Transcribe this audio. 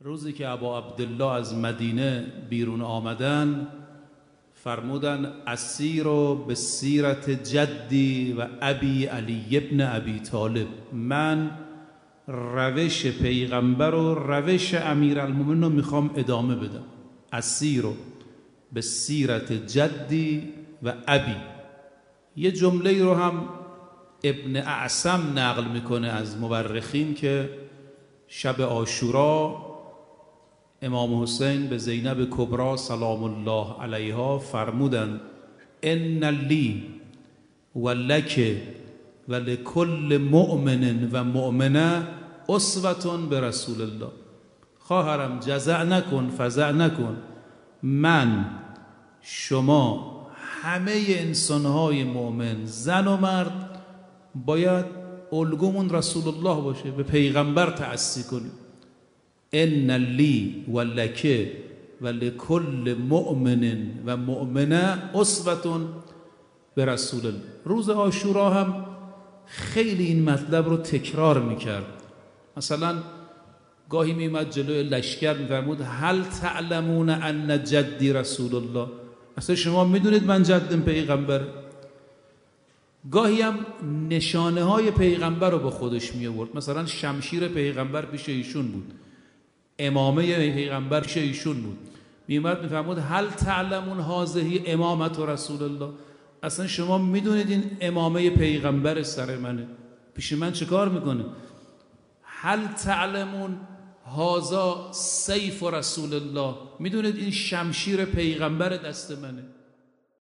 روزی که ابا عبدالله از مدینه بیرون آمدن فرمودن اسیر به سیرت جدی و ابی علی ابن ابی طالب، من روش پیغمبر و روش امیرالمومنین رو میخوام ادامه بدم. اسیر به سیرت جدی و ابی. یه جمله رو هم ابن اعصم نقل میکنه از مورخین که شب عاشورا امام حسین به زینب کبرا سلام الله علیها فرمودند ان لی و لک و لکل مؤمن و مؤمنه اسوة برسول الله. خواهرم جزع نکن، فزع نکن، من، شما، همه انسانهای مؤمن زن و مرد باید الگومون رسول الله باشه، به پیغمبر تأسی کنیم. ان لی و لک و لکل مؤمن و مؤمنه اسوة برسول الله. روز عاشورا هم خیلی این مطلب رو تکرار میکرد. مثلا گاهی میمد جلوی لشکر میفرمود هل تعلمون ان جدی رسول الله، اصلا شما میدونید من جدم پیغمبر. گاهی هم نشانه های پیغمبر رو با خودش می آورد. مثلا شمشیر پیغمبر پیش ایشون بود، امامه پیغمبر پیش ایشون بود. میومد میفرمود هل تعلمون هذه امامت رسول الله، اصلا شما میدونید این امامه پیغمبر سر منه، پیش من چه کار میکنه. هل تعلمون هذا سیف رسول الله، میدونید این شمشیر پیغمبر دست منه.